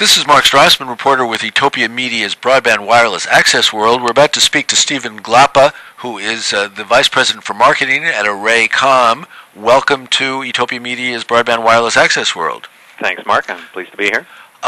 This is Mark Strassman, reporter with Utopia Media's Broadband Wireless Access World. We're about to speak to Stephen Glapa, who is the Vice President for Marketing at ArrayComm. Welcome to Utopia Media's Broadband Wireless Access World. Thanks, Mark. I'm pleased to be here.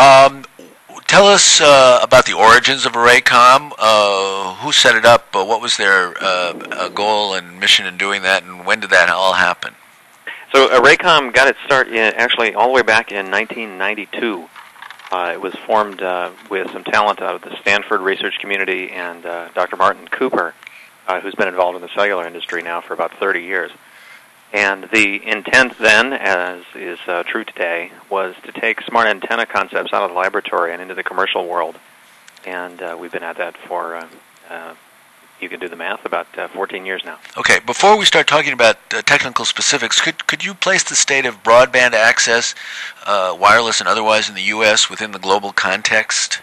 Tell us about the origins of ArrayComm. Who set it up? What was their goal and mission in doing that, and when did that all happen? So ArrayComm got its start actually all the way back in 1992. It was formed with some talent out of the Stanford research community and Dr. Martin Cooper, who's been involved in the cellular industry now for about 30 years. And the intent then, as is true today, was to take smart antenna concepts out of the laboratory and into the commercial world. And we've been at that for, you can do the math, about 14 years now. Okay, before we start talking about technical specifics, could you place the state of broadband access, wireless and otherwise, in the U.S. within the global context?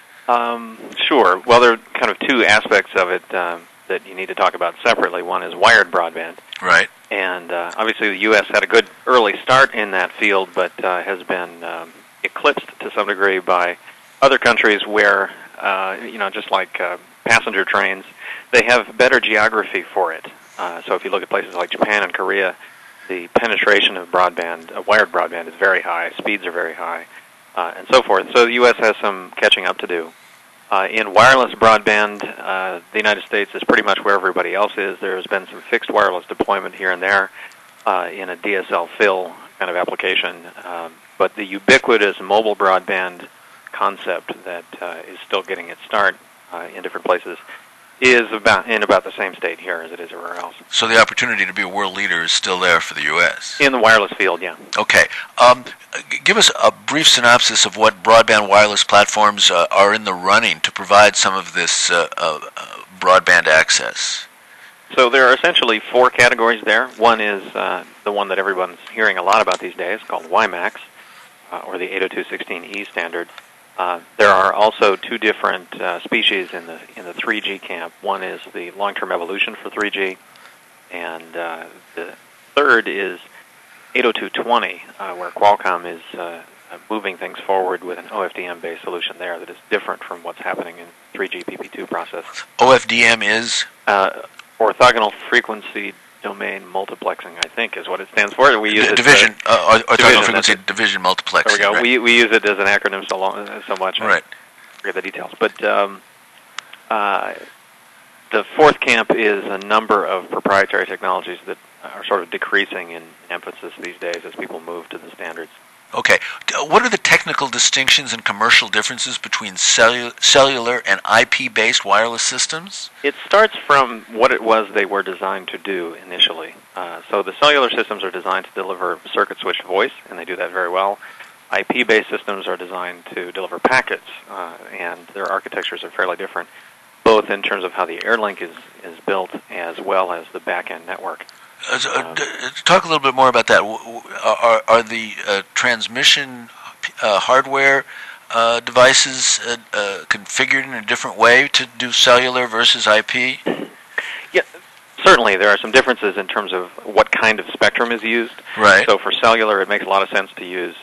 Sure. Well, there are kind of two aspects of it that you need to talk about separately. One is wired broadband. Right. And obviously the U.S. had a good early start in that field, but has been eclipsed to some degree by other countries where, just like passenger trains, they have better geography for it. So if you look at places like Japan and Korea, the penetration of broadband, wired broadband, is very high, speeds are very high, and so forth. So the U.S. has some catching up to do. In wireless broadband, the United States is pretty much where everybody else is. There has been some fixed wireless deployment here and there in a DSL fill kind of application, but the ubiquitous mobile broadband concept that is still getting its start in different places is in about the same state here as it is everywhere else. So the opportunity to be a world leader is still there for the U.S.? In the wireless field, yeah. Okay. Give us a brief synopsis of what broadband wireless platforms are in the running to provide some of this broadband access. So there are essentially four categories there. One is the one that everyone's hearing a lot about these days, called WiMAX, or the 802.16e standard. There are also two different species in the 3G camp. One is the long-term evolution for 3G, and the third is 802.20, where Qualcomm is moving things forward with an OFDM-based solution there that is different from what's happening in 3G PP2 process. OFDM is? Orthogonal Frequency Domain Multiplexing, I think, is what it stands for. We use division, orthogonal frequency division multiplexing. There we go. Right. We use it as an acronym so much. Right. I forget the details. But the fourth camp is a number of proprietary technologies that are sort of decreasing in emphasis these days as people move to the standards. Okay. What are the technical distinctions and commercial differences between cellular and IP-based wireless systems? It starts from what it was they were designed to do initially. So the cellular systems are designed to deliver circuit switched voice, and they do that very well. IP-based systems are designed to deliver packets, and their architectures are fairly different, both in terms of how the airlink is built as well as the back-end network. Talk a little bit more about that. Are the transmission hardware devices configured in a different way to do cellular versus IP? Yeah, certainly there are some differences in terms of what kind of spectrum is used. Right. So for cellular, it makes a lot of sense to use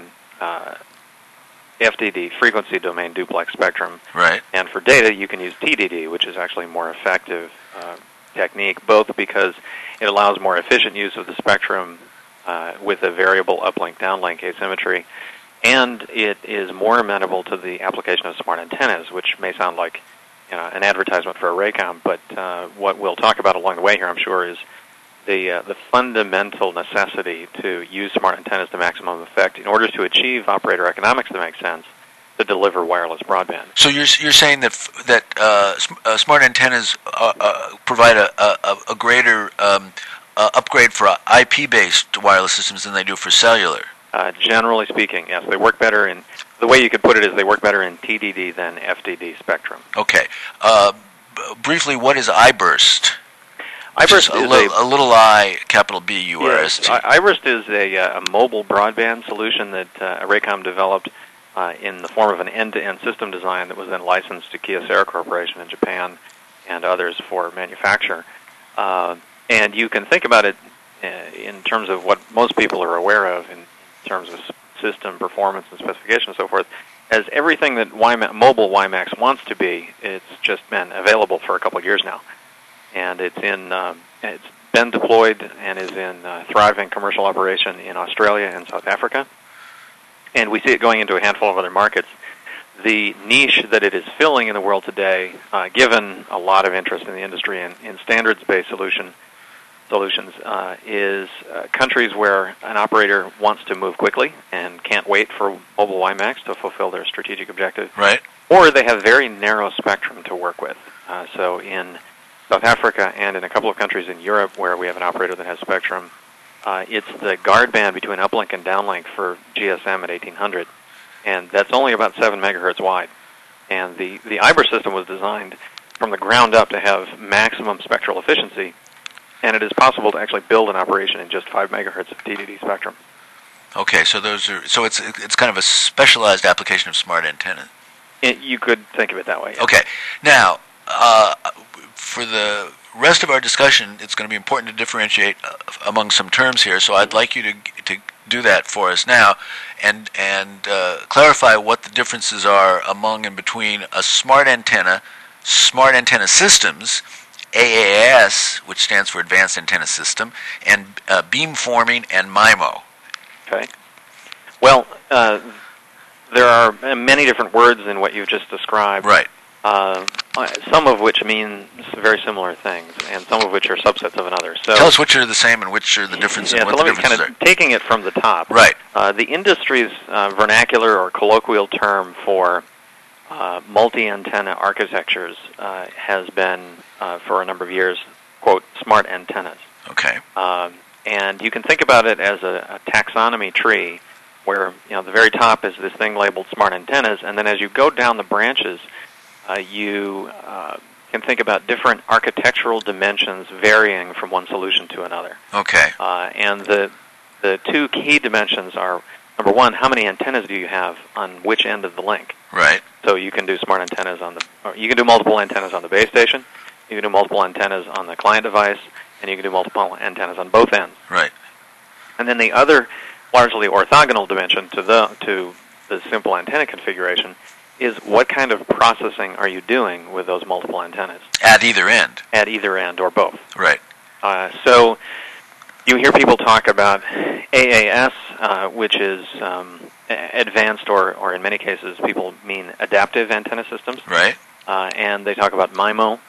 FDD, frequency domain duplex spectrum. Right. And for data, you can use TDD, which is actually more effective technique, both because it allows more efficient use of the spectrum with a variable uplink downlink asymmetry, and it is more amenable to the application of smart antennas, which may sound like an advertisement for ArrayComm, but what we'll talk about along the way here, I'm sure, is the fundamental necessity to use smart antennas to maximum effect in order to achieve operator economics that make sense to deliver wireless broadband. So you're saying that smart antennas provide a greater upgrade for IP-based wireless systems than they do for cellular? Generally speaking, yes. They work better in, the way you could put it is they work better in TDD than FDD spectrum. Okay. Briefly, what is iBurst? iBurst is a little I, capital B-U-R-S-T. Yes, iBurst is a mobile broadband solution that ArrayComm developed in the form of an end-to-end system design that was then licensed to Kyocera Corporation in Japan and others for manufacture. And you can think about it in terms of what most people are aware of in terms of system performance and specification and so forth. as everything that mobile WiMAX wants to be, it's just been available for a couple of years now, and it's been deployed and is in thriving commercial operation in Australia and South Africa, and we see it going into a handful of other markets. The niche that it is filling in the world today, given a lot of interest in the industry in standards-based solutions, is countries where an operator wants to move quickly and can't wait for mobile WiMAX to fulfill their strategic objective. Right. Or they have very narrow spectrum to work with. So in South Africa and in a couple of countries in Europe where we have an operator that has spectrum, it's the guard band between uplink and downlink for GSM at 1800. And that's only about 7 megahertz wide. And the IBR system was designed from the ground up to have maximum spectral efficiency, and it is possible to actually build an operation in just 5 megahertz of TDD spectrum. Okay, so it's kind of a specialized application of smart antennas. You could think of it that way. Yeah. Okay, now for the rest of our discussion, it's going to be important to differentiate among some terms here. So I'd like you to do that for us now, and clarify what the differences are among and between a smart antenna systems, AAS, which stands for Advanced Antenna System, and beamforming and MIMO. Okay. Well, there are many different words in what you've just described. Right. Some of which mean very similar things, and some of which are subsets of another. So tell us which are the same and which are the differences. Yeah, and what so the let me kind differences of taking it from the top. Right. The industry's vernacular or colloquial term for multi-antenna architectures has been, for a number of years, quote, smart antennas. Okay. And you can think about it as a taxonomy tree, where the very top is this thing labeled smart antennas, and then as you go down the branches, you can think about different architectural dimensions varying from one solution to another. Okay. And the two key dimensions are, number one, how many antennas do you have on which end of the link? Right. So you can do smart antennas you can do multiple antennas on the base station, you can do multiple antennas on the client device, and you can do multiple antennas on both ends. Right. And then the other largely orthogonal dimension to the simple antenna configuration is what kind of processing are you doing with those multiple antennas? At either end. At either end or both. Right. So you hear people talk about AAS, which is advanced, or in many cases people mean adaptive antenna systems. Right. And they talk about MIMO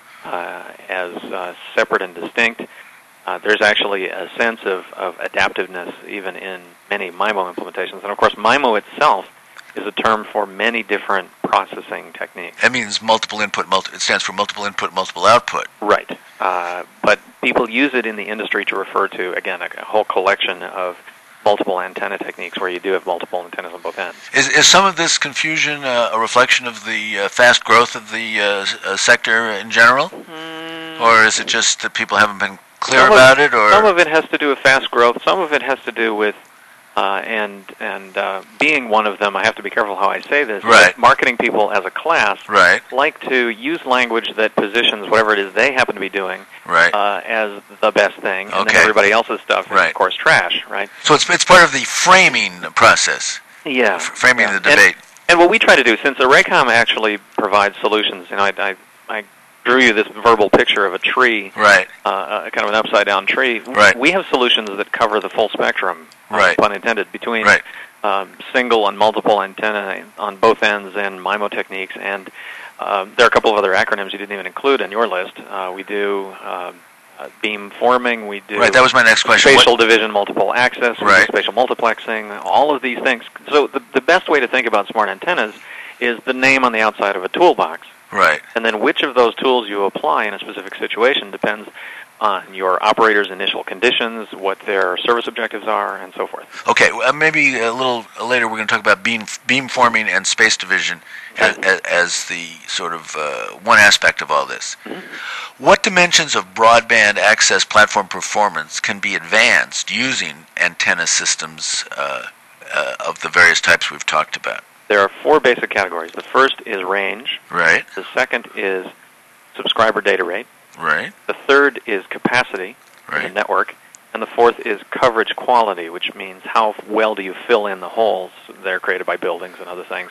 as separate and distinct. There's actually a sense of adaptiveness even in many MIMO implementations. And of course, MIMO itself is a term for many different processing techniques. That means multiple input, it stands for multiple input, multiple output. Right. But people use it in the industry to refer to, again, a whole collection of multiple antenna techniques where you do have multiple antennas on both ends. Is some of this confusion a reflection of the fast growth of the sector in general? Or is it just that people haven't been clear about it? Or some of it has to do with fast growth. Some of it has to do with being one of them, I have to be careful how I say this. Right. Marketing people as a class right. like to use language that positions whatever it is they happen to be doing right. As the best thing, and okay. then everybody else's stuff is, right. of course, trash. Right. So it's part of the framing process. Yeah. Framing the debate. And what we try to do, since Arraycom actually provides solutions, I drew you this verbal picture of a tree, right? Kind of an upside-down tree. Right. We have solutions that cover the full spectrum, right. Pun intended, between right. Single and multiple antenna on both ends and MIMO techniques. And there are a couple of other acronyms you didn't even include in your list. We do beam forming. We do right. That was my next question. Spatial division, multiple access, right. spatial multiplexing. All of these things. So the best way to think about smart antennas is the name on the outside of a toolbox. Right. And then which of those tools you apply in a specific situation depends on your operator's initial conditions, what their service objectives are, and so forth. Okay, maybe a little later we're going to talk about beam forming and space division as the sort of one aspect of all this. Mm-hmm. What dimensions of broadband access platform performance can be advanced using antenna systems of the various types we've talked about? There are four basic categories. The first is range. Right. The second is subscriber data rate. Right. The third is capacity in the network. And the fourth is coverage quality, which means how well do you fill in the holes that are created by buildings and other things.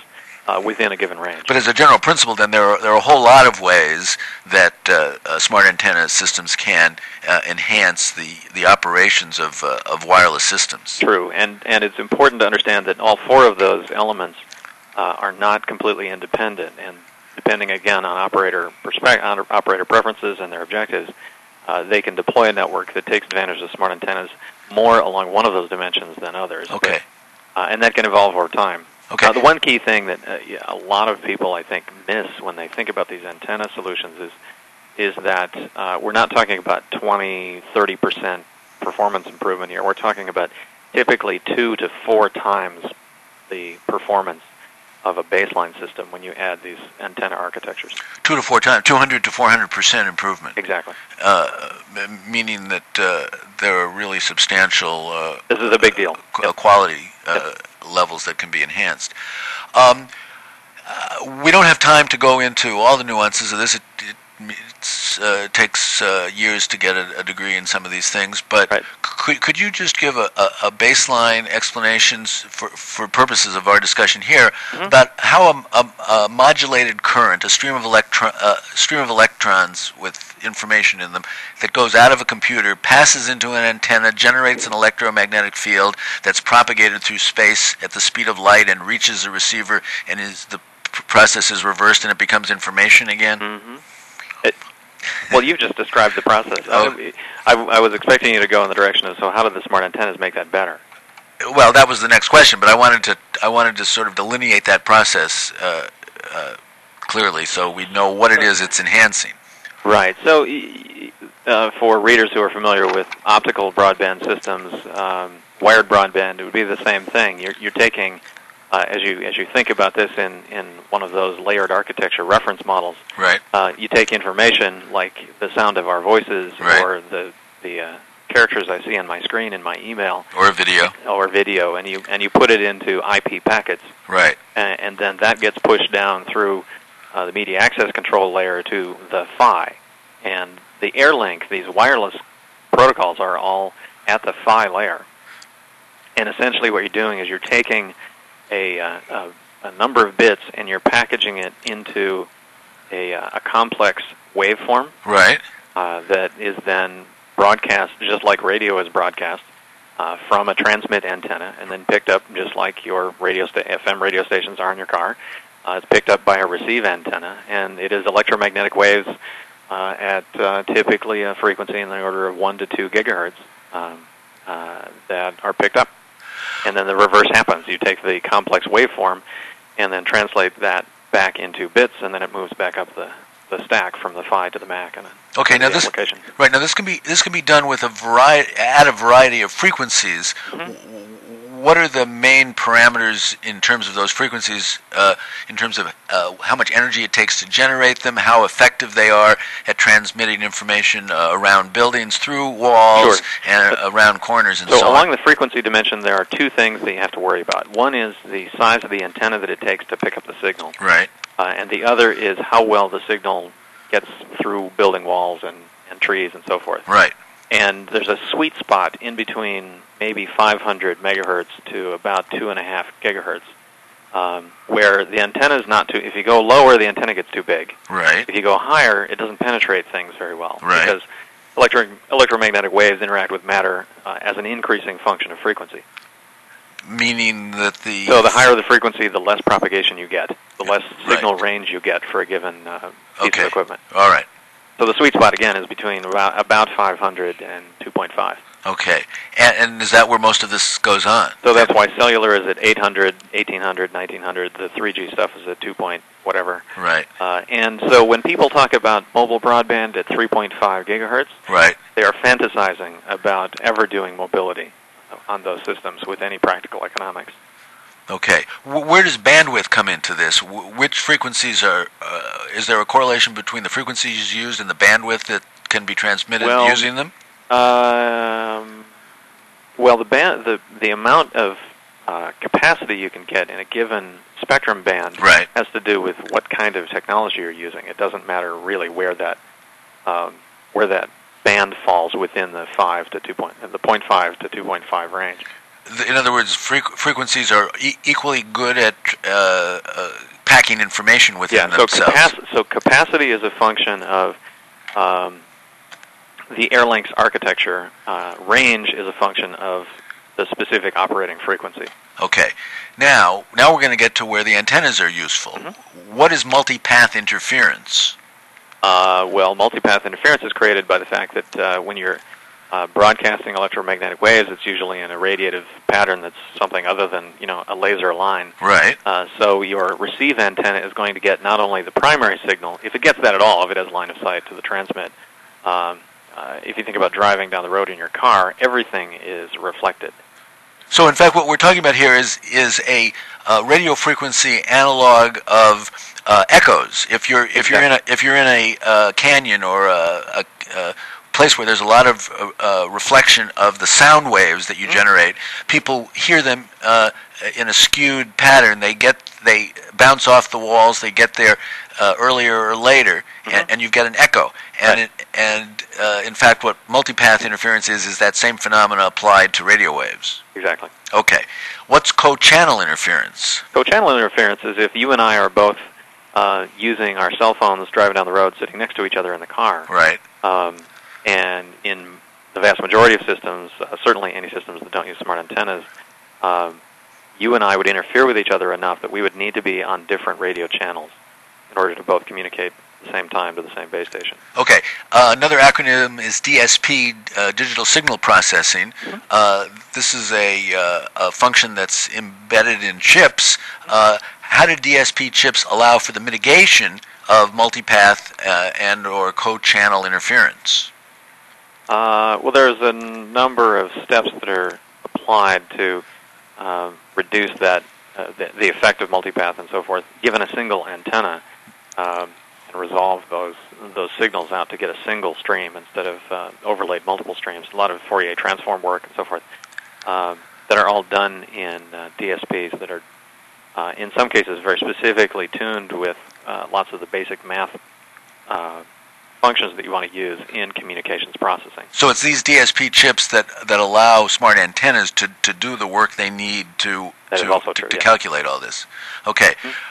within a given range. But as a general principle, then there are a whole lot of ways that smart antenna systems can enhance the operations of wireless systems. True, and it's important to understand that all four of those elements are not completely independent, and depending again on operator preferences and their objectives, they can deploy a network that takes advantage of smart antennas more along one of those dimensions than others. Okay. And that can evolve over time. Okay. The one key thing that a lot of people, I think, miss when they think about these antenna solutions is that we're not talking about 20, 30% performance improvement here. We're talking about typically 2 to 4 times the performance of a baseline system when you add these antenna architectures. 2 to 4 times, 200 to 400% improvement. Exactly. Meaning that there are really substantial this is a big deal. Quality levels that can be enhanced. We don't have time to go into all the nuances of this. It takes years to get a degree in some of these things, but right. could you just give a baseline explanations for purposes of our discussion here about how a modulated current, a stream of electrons with information in them that goes out of a computer, passes into an antenna, generates an electromagnetic field that's propagated through space at the speed of light and reaches a receiver, and the process is reversed and it becomes information again? Mm-hmm. Well, you've just described the process. Oh. I was expecting you to go in the direction of, so how do the smart antennas make that better? Well, that was the next question, but I wanted to sort of delineate that process clearly, so we know what it is it's enhancing. Right. So, for readers who are familiar with optical broadband systems, wired broadband, it would be the same thing. You're taking, as you think about this in one of those layered architecture reference models, right? You take information like the sound of our voices, right, or the characters I see on my screen in my email, or video, and you put it into IP packets, right? And then that gets pushed down through the media access control layer to the PHY, and the AirLink, these wireless protocols, are all at the PHY layer. And essentially, what you're doing is you're taking a number of bits and you're packaging it into a complex waveform, right? That is then broadcast just like radio is broadcast from a transmit antenna, and then picked up just like your FM radio stations are in your car. It's picked up by a receive antenna, and it is electromagnetic waves at typically a frequency in the order of 1 to 2 gigahertz that are picked up. And then the reverse happens. You take the complex waveform and then translate that back into bits, and then it moves back up the stack from the PHY to the MAC. And okay, now this can be done with a variety of frequencies. Mm-hmm. What are the main parameters in terms of those frequencies, in terms of how much energy it takes to generate them, how effective they are at transmitting information around buildings, through walls, sure, and around corners and so on? So along the frequency dimension, there are two things that you have to worry about. One is the size of the antenna that it takes to pick up the signal. Right. And the other is how well the signal gets through building walls and trees and so forth. Right. And there's a sweet spot in between maybe 500 megahertz to about 2.5 gigahertz, where the antenna is not too. If you go lower, the antenna gets too big. Right. If you go higher, it doesn't penetrate things very well. Right. Because electromagnetic waves interact with matter as an increasing function of frequency. Meaning that So the higher the frequency, the less propagation you get, the less signal range you get for a given piece of equipment. All right. So the sweet spot, again, is between about 500 and 2.5. Okay. And is that where most of this goes on? So that's why cellular is at 800, 1800, 1900. The 3G stuff is at 2 point whatever. Right. And so when people talk about mobile broadband at 3.5 gigahertz, right, they are fantasizing about ever doing mobility on those systems with any practical economics. Okay. Where does bandwidth come into this? Which frequencies are... is there a correlation between the frequencies used and the bandwidth that can be transmitted using them? Well, the amount of capacity you can get in a given spectrum band has to do with what kind of technology you're using. It doesn't matter really where that band falls within the 0.5 to 2.5 range. In other words, frequencies are equally good at packing information within themselves. So capacity is a function of the Airlink's architecture. Range is a function of the specific operating frequency. Okay. Now we're going to get to where the antennas are useful. Mm-hmm. What is multipath interference? Well, multipath interference is created by the fact that when you're broadcasting electromagnetic waves, it's usually in a radiative pattern that's something other than a laser line. Right. So your receive antenna is going to get not only the primary signal, if it gets that at all, if it has line of sight to the transmit. If you think about driving down the road in your car, everything is reflected. So, in fact, what we're talking about here is a radio frequency analog of echoes. If you're in a canyon or a place where there's a lot of reflection of the sound waves that you generate, people hear them in a skewed pattern. They bounce off the walls. They get there earlier or later, and you get an echo. And in fact, what multipath interference is that same phenomena applied to radio waves. Exactly. Okay. What's co-channel interference? Co-channel interference is if you and I are both using our cell phones driving down the road, sitting next to each other in the car. Right. And in the vast majority of systems, certainly any systems that don't use smart antennas, you and I would interfere with each other enough that we would need to be on different radio channels in order to both communicate at the same time to the same base station. Okay. Another acronym is DSP, Digital Signal Processing. This is a function that's embedded in chips. How do DSP chips allow for the mitigation of multipath and or co-channel interference? Well, there's a number of steps that are applied to reduce that the effect of multipath and so forth, given a single antenna, and resolve those signals out to get a single stream instead of overlaid multiple streams. A lot of Fourier transform work and so forth that are all done in DSPs that are, in some cases, very specifically tuned with lots of the basic math functions that you want to use in communications processing. So it's these DSP chips that allow smart antennas to do the work they need to calculate all this. Okay.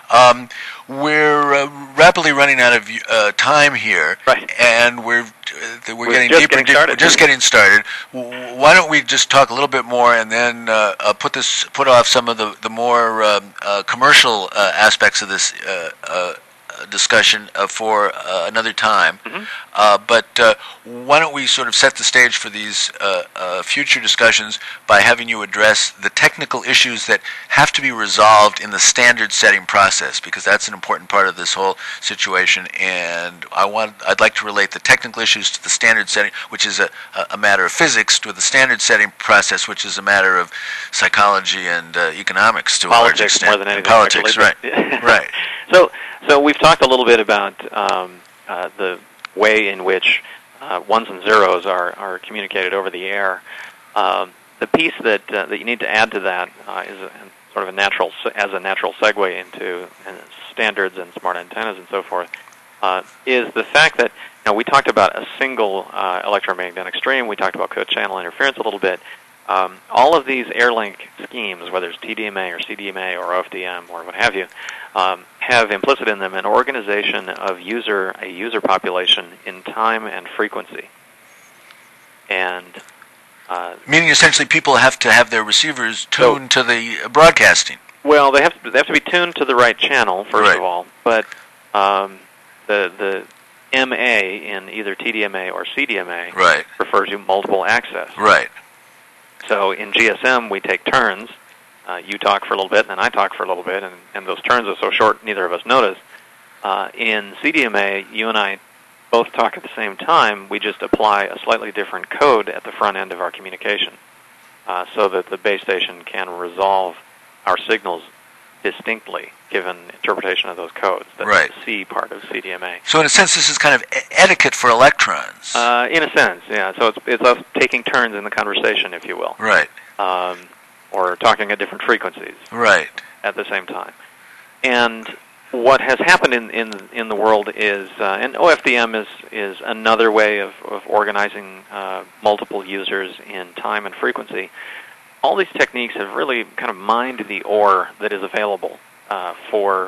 We're rapidly running out of time here, right. And we're getting just deeper. We're just getting started. Why don't we just talk a little bit more, and then put off some of the more commercial aspects of this discussion for another time. But why don't we sort of set the stage for these future discussions by having you address the technical issues that have to be resolved in the standard setting process, because that's an important part of this whole situation. And I'd like to relate the technical issues to the standard setting, which is a matter of physics, to the standard setting process, which is a matter of psychology and economics to a large extent. More than anything. Politics, right? Right. So we've talked a little bit about the way in which ones and zeros are communicated over the air. The piece that you need to add to that is sort of a natural segue into standards and smart antennas and so forth, is the fact that we talked about a single electromagnetic stream. We talked about co-channel interference a little bit. All of these Airlink schemes, whether it's TDMA or CDMA or OFDM or what have you, have implicit in them an organization of a user population in time and frequency. And meaning essentially people have to have their receivers tuned to the broadcasting. Well, they have to be tuned to the right channel first of all, but the MA in either TDMA or CDMA refers to multiple access. Right. So in GSM, we take turns. You talk for a little bit, and then I talk for a little bit, and those turns are so short neither of us notice. In CDMA, you and I both talk at the same time. We just apply a slightly different code at the front end of our communication so that the base station can resolve our signals distinctly, given interpretation of those codes. That's the C part of CDMA. So in a sense, this is kind of etiquette for electrons. In a sense, yeah. So it's us taking turns in the conversation, if you will. Right. Or talking at different frequencies. Right. At the same time. And what has happened in the world is, and OFDM is another way of organizing multiple users in time and frequency. All these techniques have really kind of mined the ore that is available for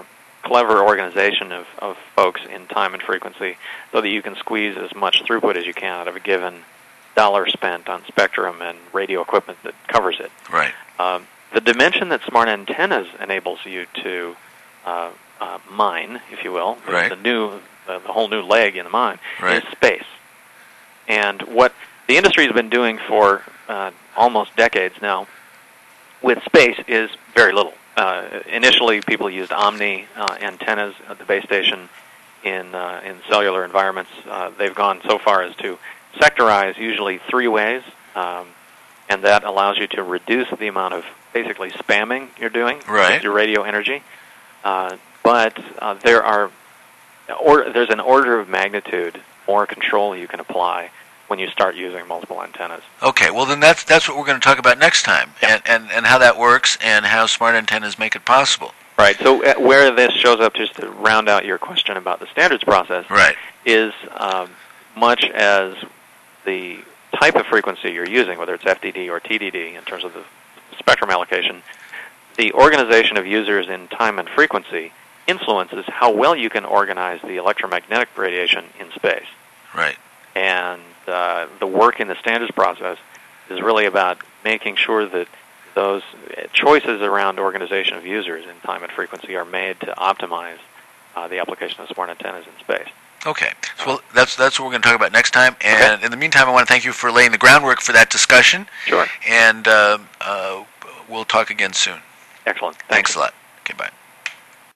clever organization of folks in time and frequency so that you can squeeze as much throughput as you can out of a given dollar spent on spectrum and radio equipment that covers it. Right. The dimension that smart antennas enables you to mine, if you will, right. the whole new leg in the mine, right. is space. And what the industry has been doing for almost decades now with space is very little. Initially, people used Omni antennas at the base station in cellular environments. They've gone so far as to sectorize usually 3 ways, and that allows you to reduce the amount of basically spamming you're doing with your radio energy. But there's an order of magnitude more control you can apply when you start using multiple antennas. Okay, well then that's what we're going to talk about next time, yeah. and how that works and how smart antennas make it possible. Right, so where this shows up, just to round out your question about the standards process, right. is much as the type of frequency you're using, whether it's FDD or TDD in terms of the spectrum allocation, the organization of users in time and frequency influences how well you can organize the electromagnetic radiation in space. Right. And the work in the standards process is really about making sure that those choices around organization of users in time and frequency are made to optimize the application of smart antennas in space. Okay. So well, that's what we're going to talk about next time. And in the meantime, I want to thank you for laying the groundwork for that discussion. Sure. And we'll talk again soon. Excellent. Thanks a lot. Okay, bye.